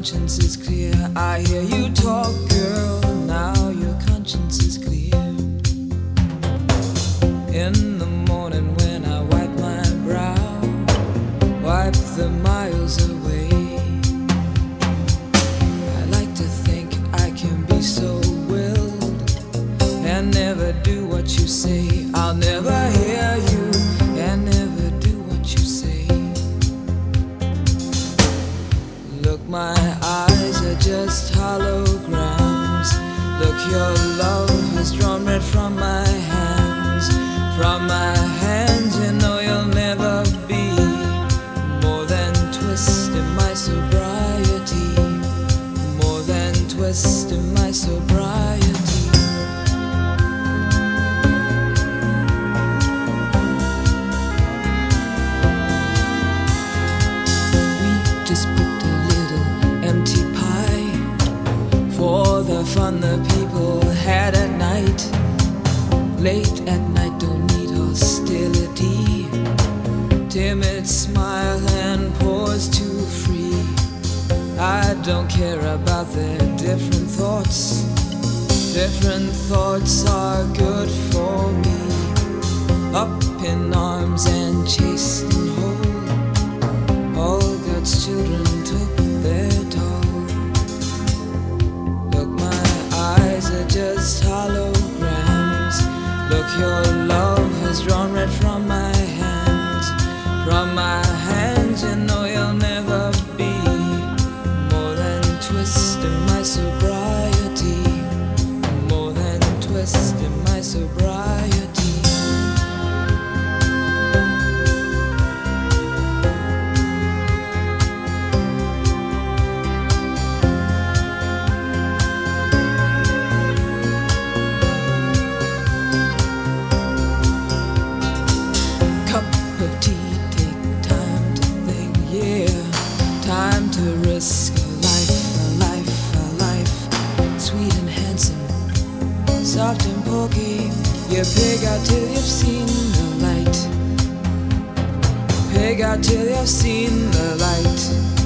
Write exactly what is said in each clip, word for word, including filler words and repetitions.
conscience is clear. I hear you talk, girl. Now your conscience is clear. In the morning when I wipe my brow, wipe the miles away. I like to think I can be so willed and never do what you say. I'll never hear you and never do what you say. Look, my eyes are just holograms. Look, your love has drawn red from my hands. From my hands, you know you'll never be more than twist in my sobriety. More than twist in my sobriety. We just picked a little empty pie for the fun the people had at night. Late at night, don't need hostility. Timid smile and pause too free. I don't care about their different thoughts. Different thoughts are good for me. Up in arms and chased and whole, all God's children took their toll. Look, my eyes are just holograms. Look, your love has drawn red from my hands. From my hands, you know you'll never be more than twist in my sobriety. More than twist in my sobriety. Cup of tea, take time to think, yeah. Time to risk a life, a life, a life. Sweet and handsome, soft and pokey. You pig out till you've seen the light. Pig out till you've seen the light.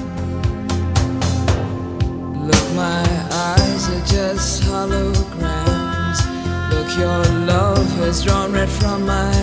Look, my eyes are just holograms. Look, your love has drawn red from my